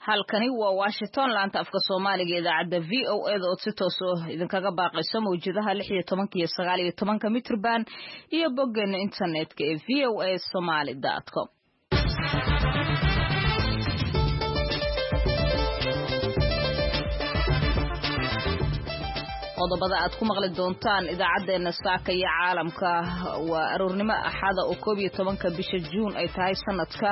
halkani waa Washington laanta afka Soomaaliga idaacada VOA oo si toos ah idinkaga baaqayso mawjadaha 16 iyo 19 mitrban iyo boggeena internetka ee voasomali.com. qodobada aad ku maqli doontaan idaacadeena saaka iyo caalamka waa aroornimo axada oo 11 bisha Juun ay tahay sanadka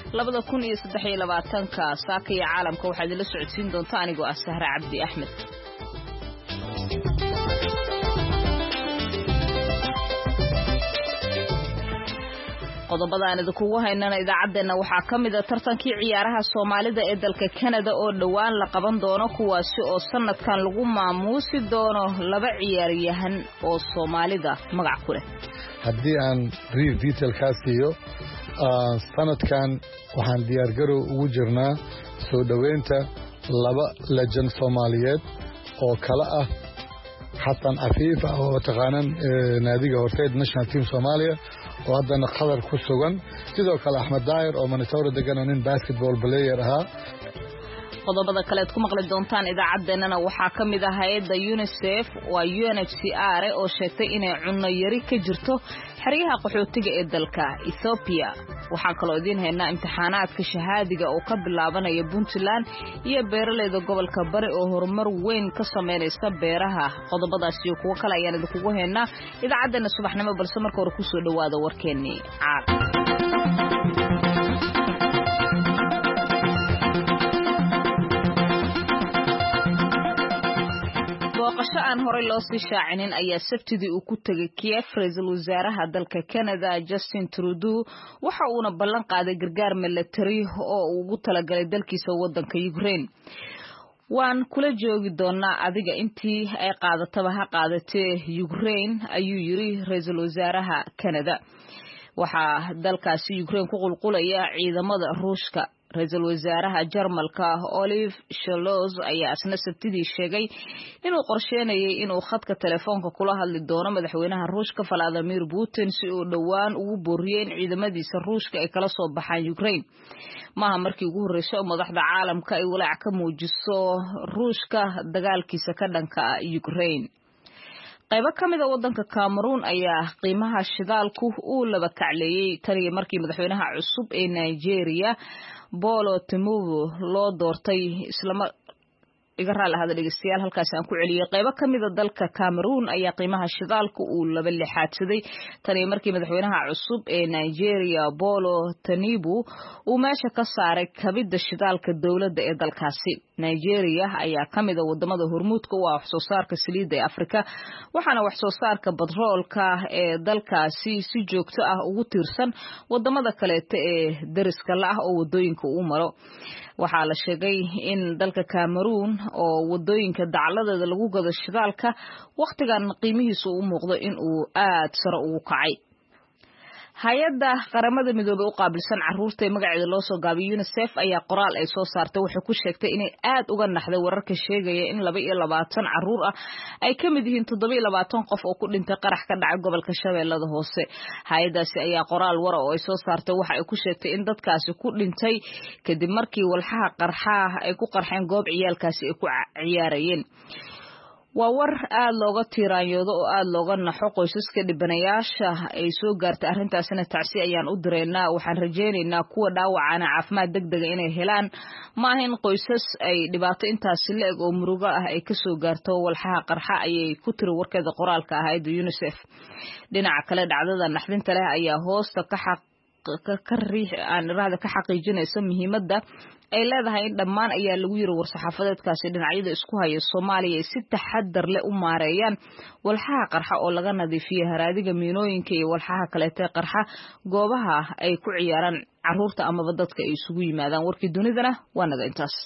2023 saaka iyo caalamka waxaad la socodsiin doontaan anigoo ah Sahra Cabdi Axmed. qodobada aan idinku haynana idaacadeena waxaa kamid ah tartankii ciyaaraha Soomaalida ee dalka Canada oo dhawaan la qaban doono kuwaasi oo sanadkan lagu maamuusi doono laba ciyaaryahan oo Soomaalida magac ku leh. haddii aan brief detail ka siiyo sanadkan waxaan diyaar garow ugu jirnaa soo dhaweynta laba legend Soomaaliyeed oo kala ah Xasan Afiif oo taqaanan naadiga Horseed National Team Soomaaliya oo haddana qadar ku sugan sidoo kale Axmed Daayir oo Minnesota degan nin basketball player ah. qodobada kale aad ku maqli doontaan idaacadeena waxaa kamid ah hay'adda UNICEF waa UNHCR oo sheegtay inay cunno yari ka jirto xeryaha qaxootiga ee dalka Ethiopia. waxaan kaloo idin haynaa imtixaanaadka shahaadiga oo ka bilaabanaya Puntland iyo beeraleyda gobolka Bari oo horumar weyn ka sameynaysa beeraha. qodobadaas iyo kuwa kale ayaan idinku haynaa idaacadeena subaxnimo balse marka hore ku soo dhawaada warkeennii booqasho aan horey loo sii shaacinin ayaa sabtidii uu ku tagay Kiev ra'iisul wasaaraha dalka Canada Justin Trudeau waxa uuna ballan qaaday gargaar military oo uu ugu talagalay dalkiisa wadanka Ukraine. waan kula joogi doonaa adiga intii ay qaadataba ha qaadatee Ukraine ayuu yiri ra'iisul wasaaraha Canada. waxaa dalkaasi Ukraine ku qulqulaya ciidamada Ruushka. ra'iisul wasaaraha Jarmalka Olaf Scholz ayaa asna sabtidii sheegay inuu qorsheenayay inuu khadka telefoonka kula hadli doono madaxweynaha Ruushka Vladimir Putin si uu dhawaan ugu booriyeen ciidamadiisa Ruushka ay kala soo baxaan Ukraine. maaha markii ugu horeysay oo madaxda caalamka ay walaac ka muujiso Ruushka dagaalkiisa ka dhanka ah Ukraine. qaybo kamid ah wadanka Cameroon ayaa qiimaha shidaalku uu laba kacleeyay tani markii madaxweynaha cusub ee Nigeria Bolo Tinubu loo doortay iga raali ahada dhageystayaal halkaas aan ku celiyay qaybo kamid ah dalka Cameroon ayaa qiimaha shidaalku uu laba lixaadsaday tani markii madaxweynaha cusub ee Nigeria Bolo Tinubu uu meesha ka saaray kabida shidaalka dawladda ee dalkaasi. Nigeria ayaa kamid ah wadamada hormuudka u ah wax soo saarka saliidda ee Afrika waxaana wax soo saarka batroolka ee dalkaasi si joogto ah ugu tiirsan wadamada kale ee dariska la ah oo wadooyinka uu maro. waxaa la sheegay in dalka Cameroon oo wadooyinka dacaladeeda lagu gado shidaalka waqtigan qiimihiisu u muuqdo in uu aad sare ugu kacay. hay'adda qaramada midoobay u qaabilsan carruurta ee magaceeda loo soo gaabiyay UNICEF ayaa qoraal ay soo saartay waxay ku sheegtay inay aad uga naxday wararka sheegaya in 22 carruur ah ay ka mid yihiin 27 qof oo ku dhintay qarax ka dhacay gobolka Shabeellada Hoose. hay'addaasi ayaa qoraal war oo ay soo saartay waxa ay ku sheegtay in dadkaasi ku dhintay kadib markii walxaha qarxaah ay ku qarxeen goob ciyaalkaasi ay ku ciyaarayeen. waa war aad looga tiiraanyoodo oo aad looga naxo qoysaska dhibanayaasha ay soo gaartay arrintaasina tacsi ayaan u direynaa. waxaan rajaynaynaa kuwa dhaawacana caafimaad degdega inay helaan. ma ahin qoysas ay dhibaato intaasi le'eg oo murugo ah ay ka soo gaarto walxaha qarxa ayay ku tiri warkeeda qoraalka ahayd UNICEF. dhinaca kale dhacdada naxdinta leh ayaa hoosta ka xaqiijinaysa muhiimadda ay leedahay in dhammaan ayaa lagu yiri war-saxaafadeedkaasi dhinacyada isku haya Soomaaliya si taxadar leh u maareeyaan walxaha qarxa oo laga nadiifiyo haraadiga miinooyinka iyo walxaha kale ee qarxa goobaha ay ku ciyaaraan carruurta ama dadka ay isugu yimaadaan. warkii dunidana waa naga intaas.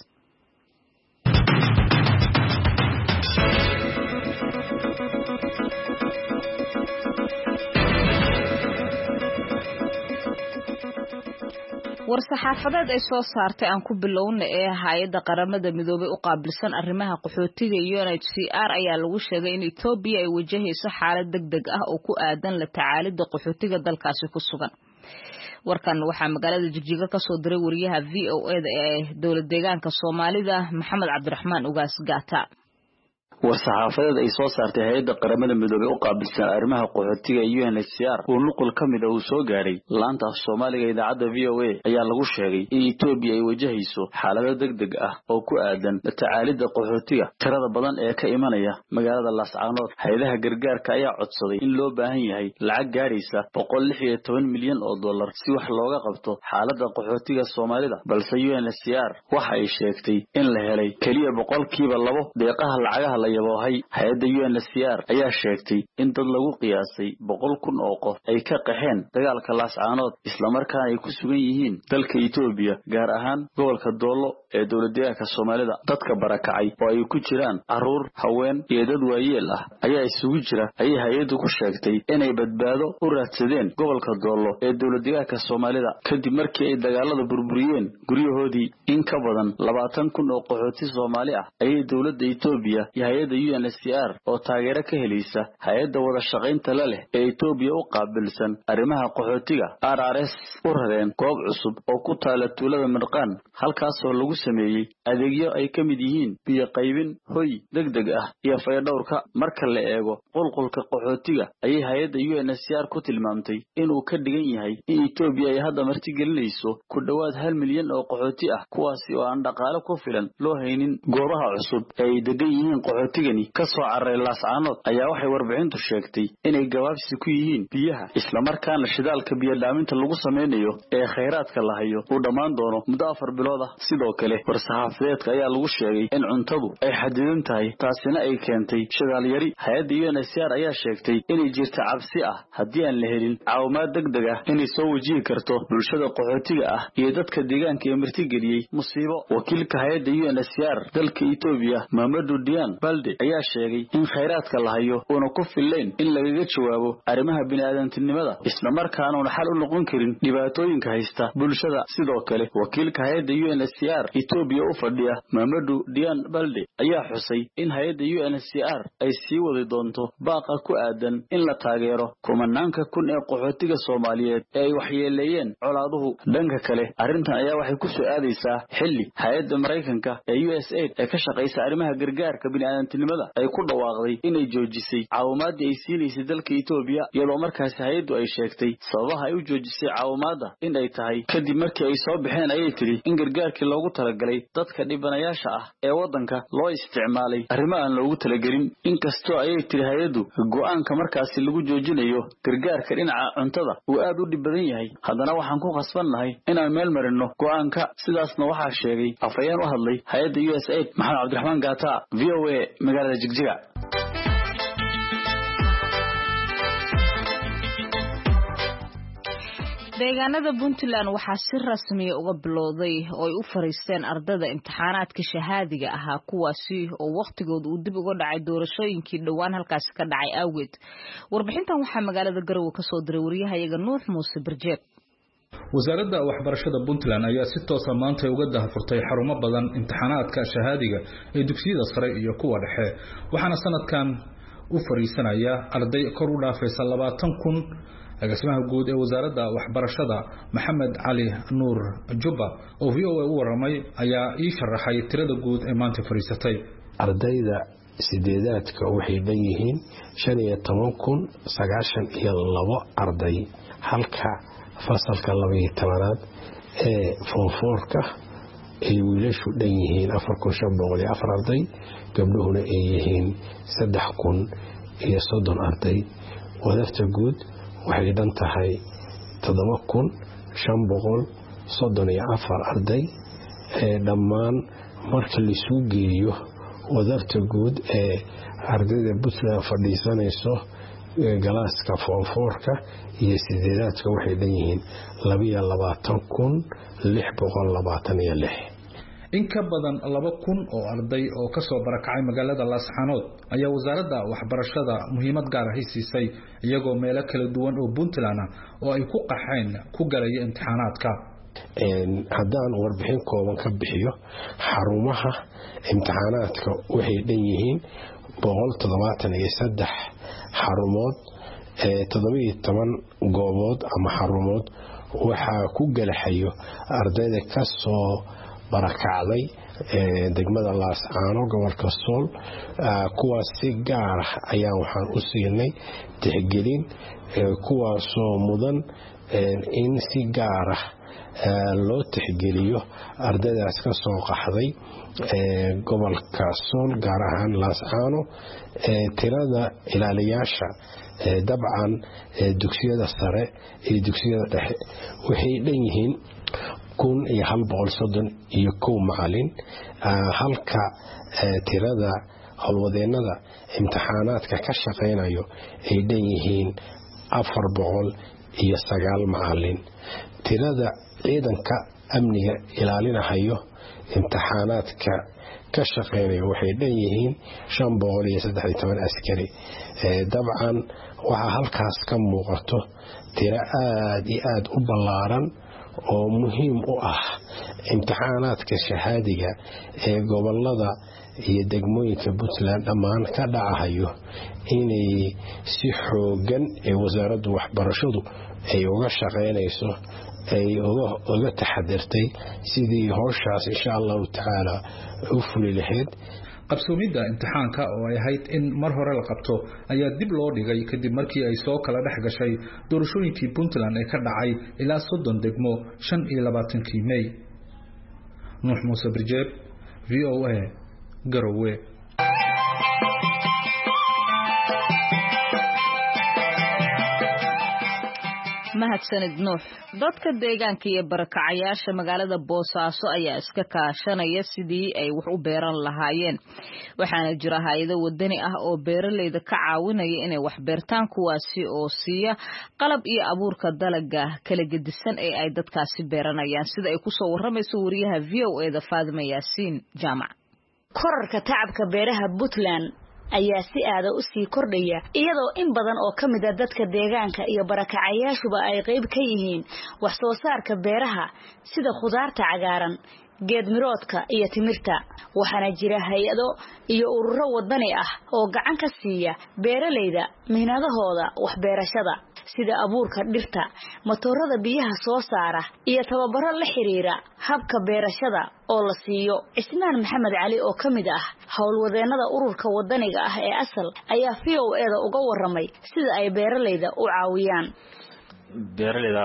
war-saxaafadeed ay soo saartay aan ku bilowna ee hay'adda qaramada midoobay u qaabilsan arrimaha qaxootiga UNHCR ayaa lagu sheegay in Ethiopia ay wajahayso xaalad degdeg ah oo ku aadan la tacaalida qaxootiga dalkaasi ku sugan. warkan waxaa magaalada Jigjiga ka soo diray wariyaha VOA ee dowlad deegaanka Soomaalida Maxamed Cabdiraxmaan Ugaas Gaata. warsaxaafadeed ay soo saartay hay'adda qaramada midoobay u qaabilsan arrimaha qaxootiga UNHCR oo nuqul ka mid ah uu soo gaaray laanta Soomaaliga idaacadda VOA ayaa lagu sheegay in Itoobiya ay wajahayso xaalado degdeg ah oo ku aadan la tacaalida qaxootiga tirada badan ee ka imanaya magaalada Laascaanood. hay'adaha gargaarka ayaa codsaday in loo baahan yahay lacag gaaraysa $116 milyan si wax looga qabto xaaladda qaxootiga Soomaalida, balse UNHCR waxa ay sheegtay in la helay kaliya 2% deeqaha lacagaha hay'adda UNHCR ayaa sheegtay in dad lagu qiyaasay 100,000 oo qof ay ka qaxeen dagaalka Laascaanood isla markaana ay ku sugan yihiin dalka Itoobiya, gaar ahaan gobolka Doolo ee dowladdeegaanka Soomaalida. dadka barakacay oo ay ku jiraan caruur, haween iyo dad waayeel ah ayaa isugu jira ayay hay'addu ku sheegtay inay badbaado u raadsadeen gobolka Doolo ee dowladdeegaanka Soomaalida kadib markii ay dagaalada burburiyeen guryahoodii. in ka badan 20,000 oo qaxooti Soomaali ah ayay dowladda Itoobiya hay'adda UNHCR oo taageero ka helaysa hay'adda wada shaqaynta la leh ee Itoobiya u qaabilsan arrimaha qaxootiga RRS u radeen goob cusub oo ku taala tuulada Marqaan, halkaas oo lagu sameeyay adeegyo ay ka mid yihiin biyo qaybin, hoy degdeg ah iyo fayadhowrka. marka la eego qulqulka qaxootiga ayay hay'adda UNHCR ku tilmaamtay inuu ka dhigan yahay in Itoobiya ay hadda martigelinayso ku dhawaad 1 milyan oo qaxooti ah, kuwaasi oo aan dhaqaale ku filan loo haynin goobaha cusub ee ay degan yihiin. qaxootigani ka soo carray Laascaanood ayaa waxay warbixintu sheegtay inay gabaabsi ku yihiin biyaha, isla markaana shidaalka biyo dhaaminta lagu sameynayo ee kheyraadka la hayo uu dhammaan doono muddo 4 bilood ah. sidoo kale warsaxaafadeedka ayaa lagu sheegay in cuntadu ay xadidan tahay, taasina ay keentay shidaal yari. hay'adda UNHCR ayaa sheegtay inay jirto cabsi ah haddii aan la helin caawimaad degdeg ah inay soo wajihi karto bulshada qaxootiga ah iyo dadka deegaanka ee martigeliyay musiibo. wakiilka hay'adda UNHCR dalka Itoobiya Mamadou Dian Balde ayaa sheegay in kheyraadka la hayo uuna ku filayn in lagaga jawaabo arrimaha bini'aadantinimada, isla markaana uu xal u noqon karin dhibaatooyinka haysta bulshada. sidoo kale wakiilka hay'adda UNHCR Itoobiya u fadhiya Mamadou Dian Balde ayaa xusay in hay'adda UNHCR ay sii wadi doonto baaqa ku aadan in la taageero kumanaanka kun ee qaxootiga Soomaaliyeed ee ay waxyeeleeyeen colaaduhu. dhanka kale arrintan ayaa waxay ku soo aadaysaa xilli hay'adda Mareykanka ee USAID ee ka shaqeysa arrimaha gargaarka bini'aadantinimada ay ku dhawaaqday inay joojisay caawimaadii ay siinaysay dalka Itoobiya, iyadoo markaas hay'addu ay sheegtay sababaha ay u joojisay caawimaadda in ay tahay kadib markii ay soo baxeen ayay tiri in gargaarkii loogu talagalay dadka dhibanayaasha ah ee waddanka loo isticmaalay arrimo aan loogu talagelin. inkastoo ayay tiri hay'addu go'aanka markaasi lagu joojinayo gargaarka dhinaca cuntada uu aad u dhib badan yahay, haddana waxaan ku khasbannahay inaan meel marino go'aanka. sidaasna waxaa sheegay afhayeen u hadlay hay'adda USAID Maxamed Cabdiraxmaan Gaata, VOA magaalada Jigjiga. deegaanada Puntland waxaa si rasmi ah uga bilowday oo ay u fariisteen ardada imtixaanaadka shahaadiga ahaa, kuwaasi oo waqtigooda uu dib uga dhacay doorashooyinkii dhawaan halkaasi ka dhacay awgeed. warbixintan waxaa magaalada Garowe ka soo diray wariyahayaga Nuux Muuse Barjeed. wasaaradda waxbarashada Puntland ayaa si toos ah maanta uga dahfurtay xarumo badan imtixaanaadka shahaadiga ee dugsiyada sare iyo kuwa dhexe, waxaana sanadkan u fariisanaya arday kor u dhaafaysa 20,000. agaasimaha guud ee wasaaradda waxbarashada Maxamed Cali Nuur Juba oo VOA u waramay ayaa ii sharaxay tirada guud ee maanta fariisatay. ardayda sideedaadka waxay dhan yihiin 15,092 arday, halka fasalka 12aad ee form 4ka ay wiilashu dhan yihiin 4,504 arday, gabdhuhuna ay yihiin 3,030 arday. wadarta guud waxay dhan tahay 7,534 arday. dhammaan marka la isugu geeyo wadarta guud ee ardayda Puntland fadhiisanayso galaaska form 4ka iyo sideedaadka waxay dhan yihiin 22,626. in ka badan 2,000 oo arday oo ka soo barakacay magaalada Laascaanood ayaa wasaaradda waxbarashada muhiimad gaar ah siisay, iyagoo meelo kala duwan oo Puntland oo ay ku qaxeen ku galay imtixaanaadka. haddaan warbixin kooban ka bixiyo, xarumaha imtixaanaadka waxay dhan yihiin 173 xarumood, 17 goobood ama xarumood waxaa ku galaxayo ardayda ka soo barakacday degmada Laascaano gobolka Sool kuwaas si gaar ah ayaa waxaan u siinay tixgelin kuwaasoo mudan in si gaar ah loo tixgeliyo ardaydaas ka soo qaxday gobolka Sool gaar ahaan Laascaano tirada ilaaliyaasha dabcan dugsiyada sare iyo dugsiyada dhexe waxay dhan yihiin 1131 macallin halka tirada howlwadeennada imtixaanaadka ka shaqeynayo ay dhan yihiin 409 macallin tirada ciidanka amniga ilaalinayo imtixaanaadka ka shaqeynayo waxay dhan yihiin 513 askari dabcan waxa halkaas ka muuqato tiro aad iyo aad u ballaaran oo muhiim u ah imtixaanaadka shahaadiga ee gobolada iyo degmooyinka Puntland dhammaan ka dhacayo inay si xoogan ee wasaaradda waxbarashadu ay uga shaqeynayso ay uga taxadirtay sidii howshaas insha Allah taala u fuli lahayd qabsoomida imtixaanka oo ay ahayd in mar hore la qabto ayaa dib loo dhigay kadib markii ay soo kala dhex gashay doorashooyinkii Puntland ee ka dhacay ilaa 30 degmo 25 May Nuux Muuse Birjeeb VOA Garowe mahadsanid Nuux dadka deegaanka iyo barakacayaasha magaalada Boosaaso ayaa iska kaashanaya sidii ay wax u beeran lahaayeen waxaana jira hay'ado wadani ah oo beeraleyda ka caawinaya inay wax beertaan kuwaasi oo siiya qalab iyo abuurka dalagga kala gedisan ee ay dadkaasi beeranayaan sida ay ku soo waramayso wariyaha VOA Faadima Yaasiin Jaamac korarka tacabka beeraha Puntland ayaa si aad u sii kordhaya iyadoo in badan oo kamid ah dadka deegaanka iyo barakacayaashuba ay qayb ka yihiin wax soo saarka beeraha sida khudaarta cagaaran geed miroodka iyo timirta waxaana jira hay'ado iyo ururo wadani ah oo gacan ka siiya beeraleyda mihnadahooda wax beerashada sida abuurka dhirta matoorada biyaha soo saara iyo tababaro la xiriira habka beerashada oo la siiyo Ismaan Maxamed Cali oo kamid ah howlwadeennada ururka wadaniga ah ee asal ayaa VOA uga waramay sida ay beeraleyda u caawiyaan beeraleyda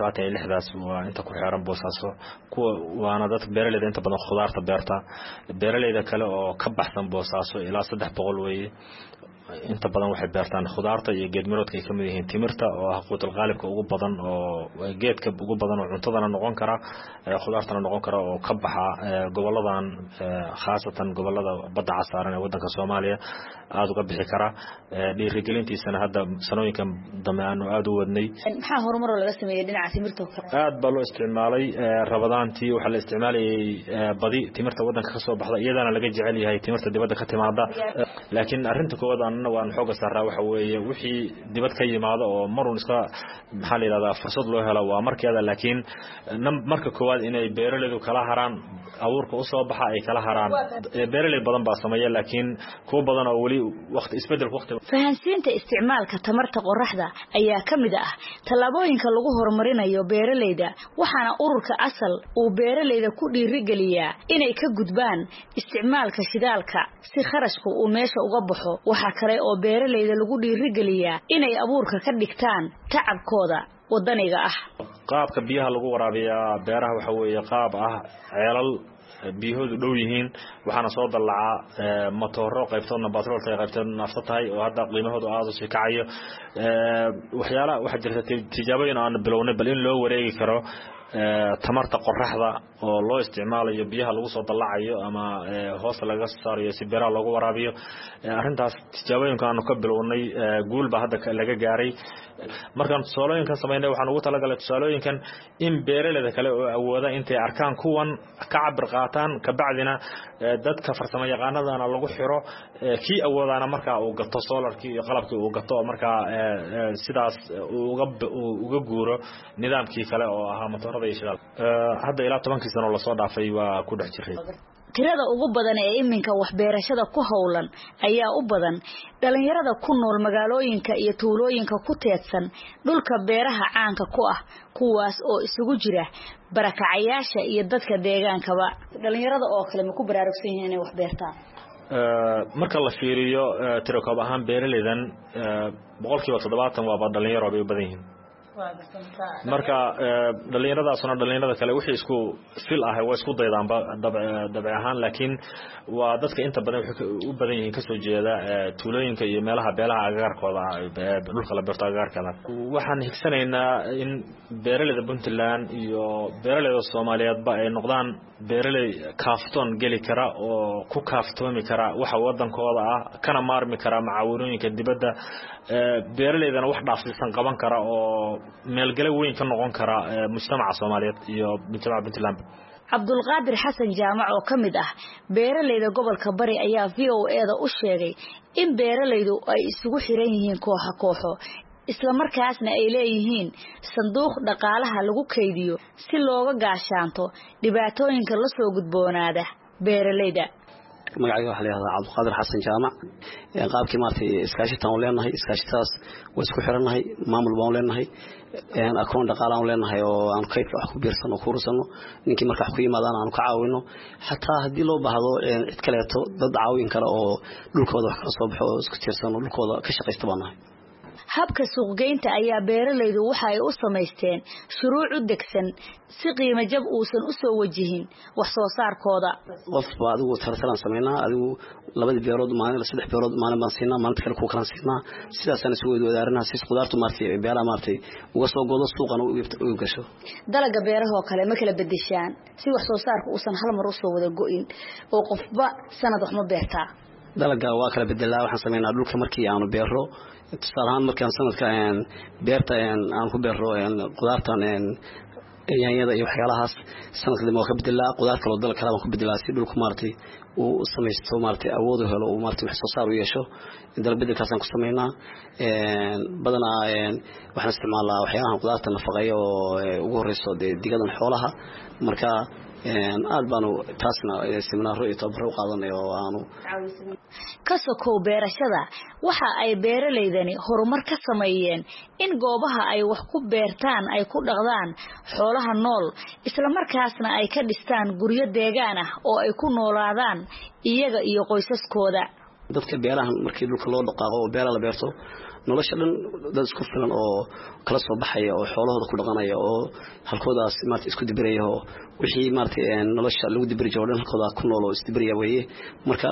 176 waa inta ku xeeran Boosaaso kuwa waana dad beeraleyda inta badan khudaarta beerta beeraleyda kale oo ka baxsan Boosaaso ilaa 300 weeye inta badan waxay beertaan khudaarta iyo geed miroodka ay kamid yihiin timirta oo ah quudul qaalibka ugu badan oo geedka ugu badan oo cuntadana noqon kara khudaartana noqon kara oo ka baxa goboladan khaasatan gobolada badda casaaran ee wadanka Soomaaliya aad uga bixi kara dhiirigelintiisana hadda sanooyinkan dambe aanu aad u wadnay maxaa horumar laga sameeyay dhinaca timirta aad baa loo isticmaalay rabadaantii waxa la isticmaalayay badi timirta wadanka ka soo baxda iyadana laga jecel yahay timirta dibadda ka timaada laakiin arinta koowaad waan xooga saaraa waxa weeye wixii dibad ka yimaado oo marun iska maxaa la yiraahdaa fursad loo helo waa markeeda laakiin marka koowaad inay beeraleydu kala haraan abuurka u soo baxa ay kala haraan beeraley badan baa sameeya laakiin kuwa badan oo wali waqti isbedel waqti fahansiinta isticmaalka tamarta qorraxda ayaa kamid ah talaabooyinka lagu horumarinayo beeraleyda waxaana ururka asal uu beeraleyda ku dhiirigeliyaa inay ka gudbaan isticmaalka shidaalka si kharashku uu meesha uga baxo waxa kale oo beeraleyda lagu dhiirigeliyaa inay abuurka ka dhigtaan tacabkooda wadaniga ah qaabka biyaha lagu waraabiyaa beeraha waxa weeye qaab ah ceelal biyahoodu dhow yihiin waxaana soo dalaca matooro qaybtoodna batroolka qaybtoodna nafta tahay oo hadda qiimahoodu aad u sii kacayo waxyaalaha waxa jirta tijaabooyin aan bilownay bal in loo wareegi karo tamarta qorraxda oo loo isticmaalayo biyaha lagu soo dalacayo ama hoos laga saarayo si beeraha loogu waraabiyo arintaas tijaabooyinka aanu ka bilownay guulba hadda laga gaaray markaan tusaalooyinkan sameynay waxaan ugu talagalay tusaalooyinkan in beeraleyda kale oo awooda intay arkaan kuwan ka cabir qaataan ka bacdina dadka farsamo yaqaanadana lagu xiro kii awoodana marka uu gato solarkii iyo qalabkii uu gato marka sidaas uga guuro nidaamkii kale oo ahaa matoorada iyo shidaal hadda ilaa 10 sano la soo dhaafay waa ku dhex jiray tirada ugu badan ee iminka waxbeerashada ku howlan ayaa u badan dhalinyarada ku nool magaalooyinka iyo tuulooyinka ku teedsan dhulka beeraha caanka ku ah kuwaas oo isugu jira barakacayaasha iyo dadka deegaankaba dhalinyarada oo kale ma ku baraarugsan yihiin inay wax beertaan marka la fiiriyo tiro koob ahaan beeraleydan boqolkiiba 70 waa dhalinyaro bay u badan yihiin marka dhalinyaradaasuna dhalinyarada kale wixii isku fil ah way isku daydaanba dabci ahaan laakiin waa dadka inta badan waxay u badan yihiin kasoo jeeda tuulooyinka iyo meelaha beelaha agagaarkooda dhulka la beerto agagaarkooda waxaan higsanaynaa in beeraleyda Puntland iyo beeraleyda Soomaaliyeedba ay noqdaan beeraley kaaftoon geli kara oo ku kaaftoomi kara waxa wadankooda ah kana maarmi kara macaawinooyinka dibadda beeraleydana wax dhaafsiisan qaban kara oo meelgale weyn ka noqon kara mujtamaca Soomaaliyeed iyo mujtamaca Puntland Cabdulqaadir Xasan Jaamac oo kamid ah beeraleyda gobolka Bari ayaa VOA-da u sheegay in beeraleydu ay isugu xiran yihiin kooxo isla markaasna ay leeyihiin sanduuq dhaqaalaha lagu kaydiyo si looga gaashaanto dhibaatooyinka la soo gudboonaada beeraleyda magacayga waxa la yiraahdaa Cabdulqaadir Xasan Jaamac qaabkii maartay iskaashitaan leenahay iskaashitaas way isku xiranahay maamul baan leenahay akoon dhaqaale aan leenahay oo aan kaydka wax ku biirsano ku rursano ninkii marka wax ku yimaadaan aan ka caawino xataa hadii loo baahdo cid kaleeto dad caawin kara oo dhulkooda wax ka soo baxo oo isku tiirsano dhulkooda ka shaqeysta baanahay habka suuqgeynta ayaa beeraleydu waxa ay u sameysteen shuruuc u degsan si qiimo jab uusan u soo wajihin wax soo saarkooda qofba adigu tartaran sameynaa adigu labada beerood maalin saddex beerood maalin baan siinaa maalinta kale ku kala siinaa sidaasana soo wadaarnaa si qudaartu martay beeraha martay uga soo goodo suuqana u gasho dalaga beeraha oo kale ma kala bedeshaan si wax soo saarku uusan hal mar u soo wada go'in oo qofba sanad wax ma beertaa dalaga waa kala bedelaa waxaan sameynaa dhulka markii aanu beero تصارhan markaan sanadka beerta aan ku beero qudaartan yaanyada iyo waxyaalahaas sanadka dib oo ka bedelaa qudaar kale oo dal kale aan ku bedelaa si dhulku maartay uu sameeysto maartay awood u helo oo maartay wax soo saar u yeesho dal bedelkaas aan ku sameeynaa badanaa waxaan isticmaalaa waxyaalaha qudaarta nafaqeeyo oo ugu horeyso digadan xoolaha marka aad baanu taasna seminaaro iyo tababar u qaadanay oo aanu ka sokow beerashada waxa ay beeraleydani horumar ka sameeyeen in goobaha ay wax ku beertaan ay ku dhaqdaan xoolaha nool isla markaasna ay ka dhistaan guryo deegaan ah oo ay ku noolaadaan iyaga iyo qoysaskooda dadka beeraha markii dhulka loo dhaqaaqo oo beeraha la beerto nolosha dhan dad isku filan oo kala soo baxaya oo xoolahooda ku dhaqanaya oo halkoodaas maartay isku dibiraya oo wixii maartay nolosha lagu dibiri jiro dhan halkooda ku nool oo isdibiriya weeye marka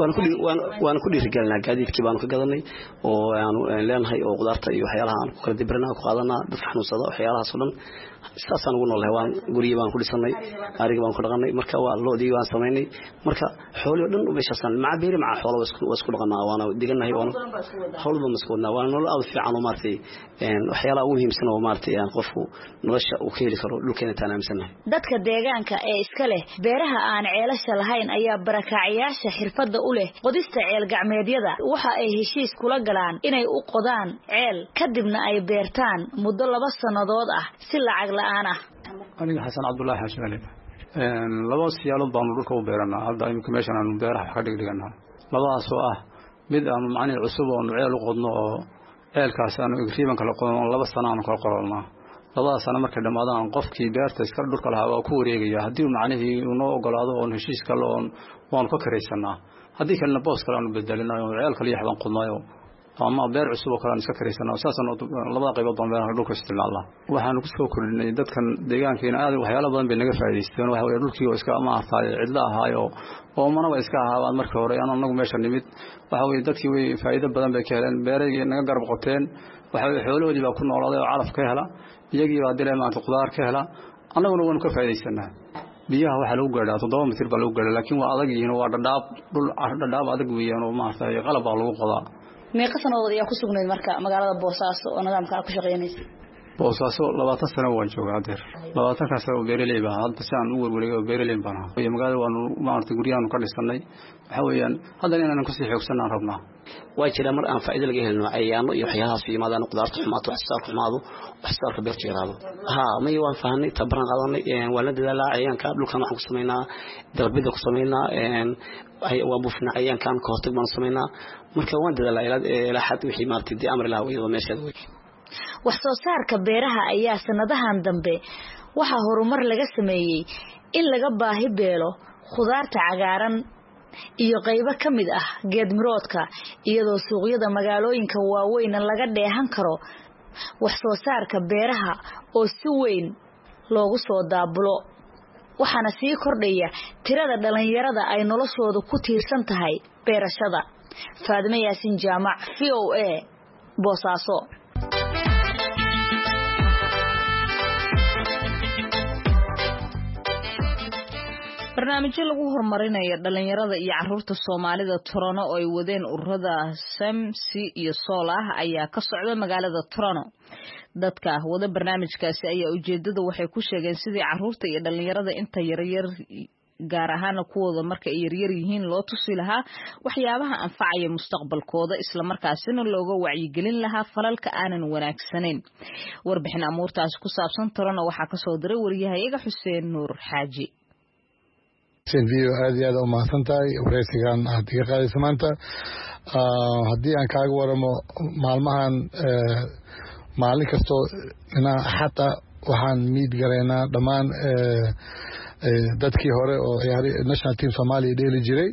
waan ku dhiirigelinaa gaadiidkii baan ka gadanay oo aan leenahay oo qudaarta iyo waxyaalaha aan ku kala dibirnaa ku qaadanaa dadka xanuunsada waxyaalahaas oo dhan sidaasaan ugu noolahay waan guriga baan ku dhisanay ariga baan ku dhaqanay marka waa loodii waan sameynay marka xoolo dhan u meeshaasan beeri xoolo waa isku dhaqanaa waana diganahay waana hawlba mas'uulna waana nolol aad fiican oo maartay waxyaalaha ugu muhiimsan oo maartay qofku nolosha uu ka heli karo dhulkeena taanaamsanahay dadka deegaanka ee iska leh beeraha aan ceelasha lahayn ayaa barakacayaasha xirfadda u leh qodista ceel gacmeedyada waxa ay heshiis kula galaan inay u qodaan ceel kadibna ay beertaan muddo 2 sanadood ah si lacag la'aan ah aniga Xasan Cabdullaahi Xashmali laba siyaalood baan dhulka u beeranaa hadda imika meeshan aan beeraha ka dhigdhiganaa labadaas oo ah mid aan macni cusub oo ceel u qodno oo ceelkaas aan agreement kala qodno 2 sano aan kala qornaa labada sano markay dhamaadaan qofkii beerta iska dhulka lahaa waa ku wareegaya hadii uu macnaheedu uu noo ogolaado oo heshiis kale oo ka kareysanaa hadii kalena boos kale aan bedelinayo ceel kale yaxdan qodnayo ama beer cusub oo kale aan iska kareysanaa saasan labada qaybood baan beeraha dhulka isticmaalnaa waxaan ku soo kordhinay dadkan deegaankeena aad waxyaalo badan bay naga faa'iideysteen waxa weeye dhulkii oo iska ama ahaay cidla ahaayo oo manaba iska ahaabaan markii hore aan anagu meesha nimid waxa weeye dadkii way faa'iido badan bay ka heleen beerayga naga garab qoteen waxa weeye xoolahoodii baa ku noolaaday oo calaf ka hela iyagii baa dilay maanta qudaar ka hela annaguna waan ka faa'iideysanaa biyaha waxa lagu gaadhaa 7 mitir baa lagu gaadhaa laakiin waa adag yihiin waa dhadhaab adag weeyaan oo maartay qalab baa lagu qodaa meeqa sanadood ayaa ku sugnayd marka magaalada Boosaaso oo nidaamka ku shaqeynaysa boosaaso 20 sano waan joogaa adeer 20 sano beeraley baa hadda si aan u warwareeyo beeraley baan ahaa iyo magaalada waan maartay guriyaan ka dhisanay waxa weeyaan haddana inaan ku sii xoogsanaan rabnaa waa jira mar aan faa'iido laga helno ayaano iyo waxyaalahaas yimaadaan qudaarta xumaato wax soo xumaado wax soo ka beerta yaraado ma waan fahanay tabaran qaadanay waa la dadaalaa ayaanka dhulkan waxaan ku sameynaa dalbida ku sameynaa waa buufina ayaankan ka hortag baan sameynaa marka waan dadaalaa ilaa xad wixii maartay di amri lahaa iyadoo meesheeda way wax soo saarka beeraha ayaa sanadahan dambe waxa horumar laga sameeyay in laga baahi beelo khudaarta cagaaran iyo qaybo kamid ah geed miroodka iyadoo suuqyada magaalooyinka waaweyn laga dheehan karo wax soo saarka beeraha oo si weyn loogu soo daabulo waxaana sii kordhaya tirada dhalinyarada ay noloshoodu ku tiirsan tahay beerashada. Faadime Yaasin Jaamac, VOA, Boosaaso. barnaamijyo lagu horumarinayo dhalinyarada iyo caruurta Soomaalida Toronto oo ay wadeen ururada SAMSI iyo Solah ayaa ka socda magaalada Toronto. dadka wada barnaamijkaasi ayaa ujeedada waxay ku sheegeen sidii caruurta iyo dhalinyarada inta yaryar gaar ahaan kuwooda marka ay yaryar yihiin loo tusi lahaa waxyaabaha anfacaya mustaqbalkooda isla markaasina looga wacyigelin lahaa falalka aanan wanaagsanayn. warbixin amuurtaas ku saabsan Toronto waxaa ka soo diray wariyahayaga Xuseen Nuur Xaaji. video aad iyo aad u mahadsantahay wareysigan aad iga qaadayso maanta haddii aan kaaga waramo maalmahan maalin kasto xataa waxaan miid garaynaa dhammaan dadkii hore oo ciyaari national team Soomaaliya dheeli jiray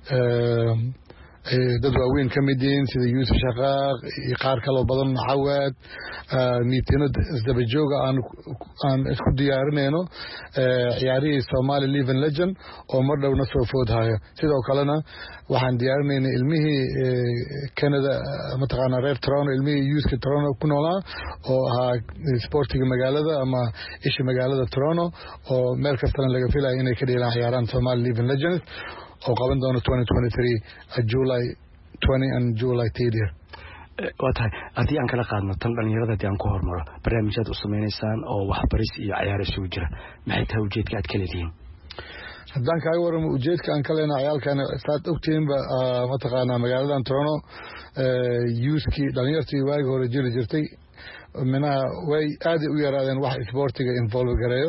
dad waaweyn ka mid yihiin sida Yuusuf Shaqaaq iyo qaar kale oo badan Cawaad miitino isdaba jooga aan isku diyaarinayno ciyaarihii Somali Living Legend oo mar dhowna soo foodhaya sidoo kalena waxaan diyaarinaynaa ilmihii Canada mataqaana reer Toronto ilmihii youth Toronto ku noolaa oo ahaa sportiga magaalada ama isha magaalada Toronto oo meel kasta laga filayo inay ka dheelaan ciyaaraan Somali Living Legends oo qaban doono 2023 July 20 and July 30. waatahay haddii aan kala qaadno tan dhalinyarada haddii aan ku hormaro barnaamijyaad u samaynaysaan oo waxbaris iyo ciyaar isugu jira maxay tahay ujeedka aad ka leedihiin haddaan kaaga waramo ujeedka aan ka leenahay ciyaalkan saad ogtihiinba mataqaanaa magaaladan Toronto youthkii dhalinyartii waagi hore jiri jirtay minaha way aad u yaraadeen wax sportiga involve gareeyo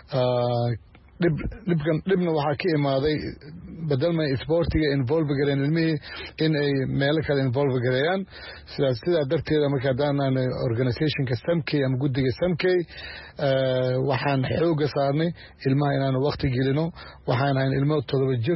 dhibna waxaa ka imaaday بدل ما إسبورتية involve قرين المي إن أي مالك involve قريان سلا درتي إذا مكادانا organization كسمكي أم جودي كسمكي وحن حوجة صارني الماء إن أنا وقت جيلنا وحن عن الماء تضربجر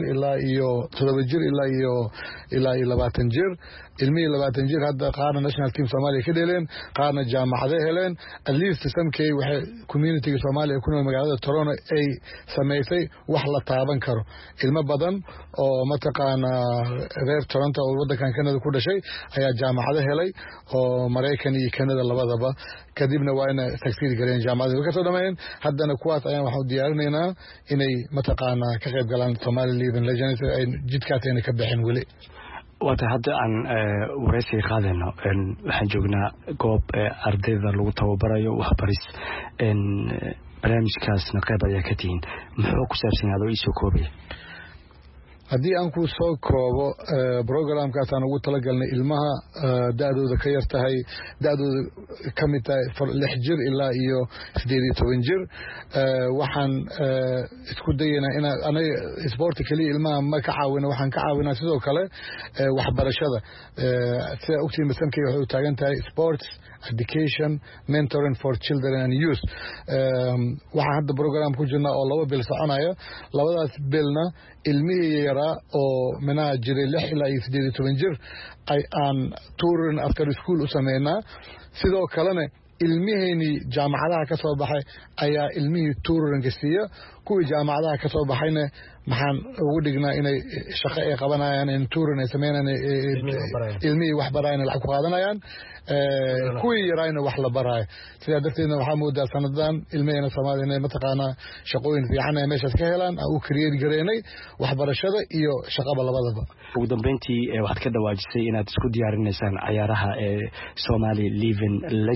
إلا باتنجر المي إلا باتنجر هذا قارن national team Somalia كده لين قارن الجامعة ده لين اللي تسمكي وح community Somalia يكونوا مقعدة ترون أي سميتي وحلا طابن كرو الماء بدن oo mataqaana reer Toronto oo wadankan Canada ku dhashay ayaa jaamacada helay oo Mareykan iyo Canada labadaba kadibna waa in tagsiir galeen jaamacada ka soo dhameeyeen haddana kuwaas ayaan wax u diyaarinaynaa inay mataqaana ka qayb galaan Somali Living Legends ay jidkaas ay ka bixin wali waata hadda aan wareysi qaadayno waxaan joognaa goob ardayda lagu tababarayo waxbaris barnaamijkaasna qayb ayaa ka tihiin muxuu ku saabsan yahay oo isoo koobay haddii aan ku soo koobo programkaas aan ugu talagalnay ilmaha da'dooda ka yar tahay da'dooda ka mid tahay 6 jir ilaa iyo 18 jir waxaan isku dayaynaa in anaga sport kaliya ilmaha ma ka caawino waxaan ka caawinaa sidoo kale waxbarashada sida ogtiin masamkay waxay u taagan tahay sports education mentoring for children and youth waxaan hadda program ku jirnaa oo 2 bil soconaya labadaas bilna ilmihii yaraa oo manaa jiray 6 ilaa 18 jir ay aan touring after school u sameynaa sidoo kalena ilmiheeni jaamacadaha ka soo baxay ayaa ilmihii touring siiya kuwii jaamacadaha ka soo baxayna maxaan ugu dhignaa inay shaqo ay qabanayaan in touring ay sameynayaan ilmihii wax barayaan lacag ku qaadanayaan kuwii yarayna wax la barayo sida darteedna waxaa moodaa sanadan ilmaheena Soomaaliya mataqaana shaqooyin fiican ay meeshaas ka helaan oo create gareynay waxbarashada iyo shaqada labadaba ugu dambeyntii waxaad ka dhawaajisay inaad isku diyaarinaysaan ciyaaraha Somali Living Legend oo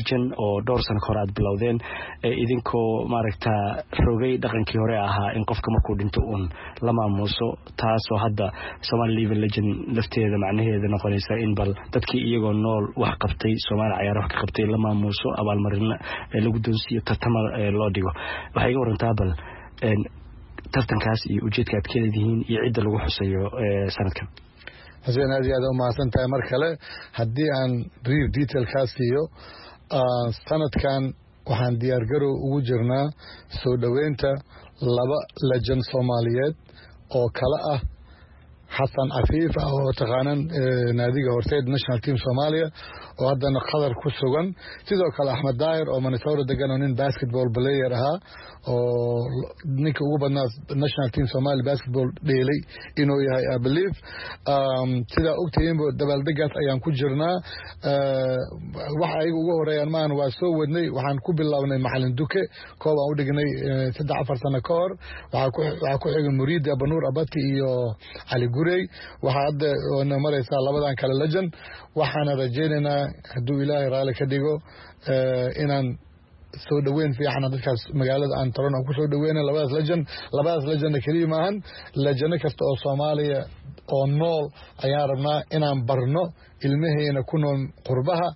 oo dhowr sano ka hor aad bilowdeen idinkoo maaragta rogay dhaqankii hore ahaa in qofka markuu dhinto uun la maamuuso taasoo hadda Somali Living Legend lafteeda macnaheeda noqonaysa in bal dadkii iyagoo nool wax qabtay Soomaali ciyaar wax ka qabtay la maamuuso abaalmarin lagu doonsiyo tartamo loo dhigo waxay iga warantaa bal tartankaas iyo ujeedka aad ka leedihiin iyo cidda lagu xusayo sanadkan حسين هذه هذا ما سنتها مركلة هدي عن ريف ديتيل كاسيو سنة كان وحن ديار جرو وجرنا سودوينتا لبا لجن صوماليات أو كلاء حسن عفيف أو تغانن ناديجا هورتيد ناشونال تيم صوماليا وهذا نقدر كسوغن تيجو كلا أحمد داير أو منصور دجانونين باسكتبول بلاير ها أو نيكو وبنا ناشونال تيم صومالي باسكتبول ديلي إنه يهاي أبليف تيجا أكتين بدبل دجات أيام كجرنا وحي ووريان مان واسو ودني وحن كوبلا وني محل دوكي كوبا ودجني 17 سنة كور وحكو حق المريد أبو نور أباتي إيو علي جوري وحد ونمر يسال لبدان كلا لجن وحنا رجينا هدو إلهي رالي كديجو إنان سو دوين في احنا dadkaas magaalada aan tarano ku soo dhaweena labadaas legend kaliimahan legend kasta oo Soomaaliya oo nool ayaa rabnaa inaan barno ilmaheena ku nool qurbaha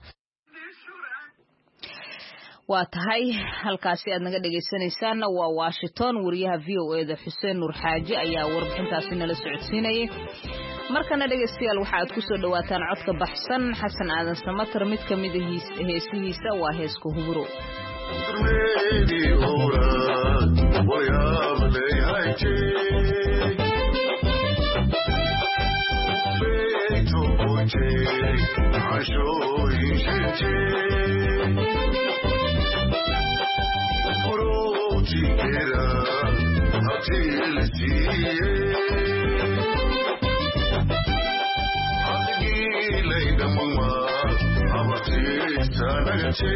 waa tahay halkaasi aad naga dhageysanaysaan waa Washington wariyaha VOA da Xuseen Nur Xaaji ayaa warbixintaasi nala socodsiinayay markana dhageystayaal waxa aad ku soo dhawaataan codka baxsan Xasan Aadan Samatar mid kamid ah heesihiisa waa heeska Huburo Maybe ora wayable hayte Beto boche asho ishete Oroji era atil siye Agile damma amati sanagache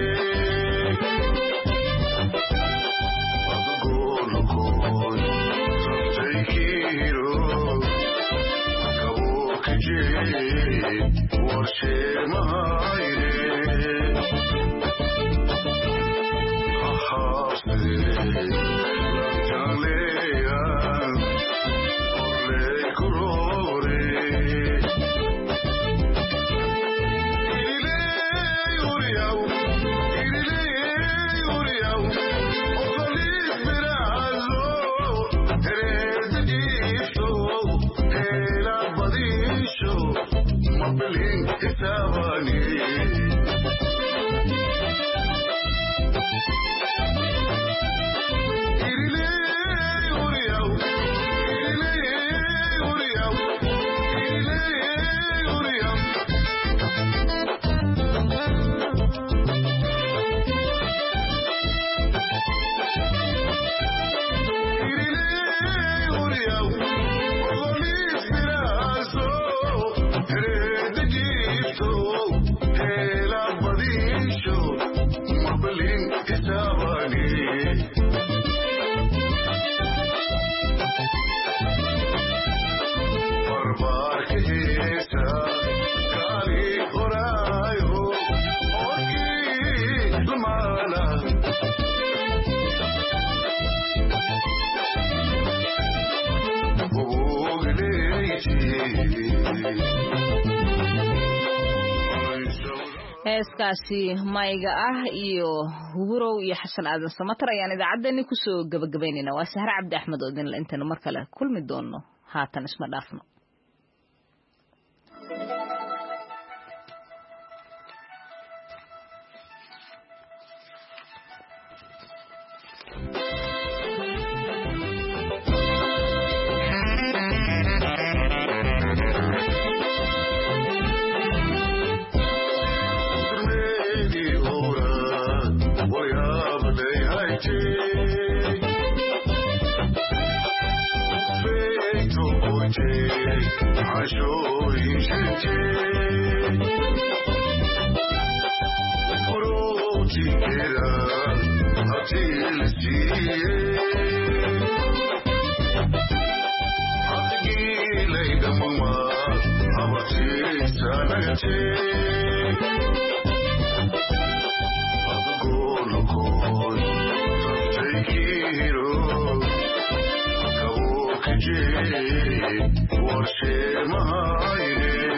heeskaasi mayga ah iyo Huburow iyo Xasan Aadan Samatar ayaan idaacadeeni ku soo gabagabeynayna waa Sahra Cabdi Axmed oo idin la intaan mar kale kulmi doono haatan isma dhaafno I'll كجي ورشي مهايني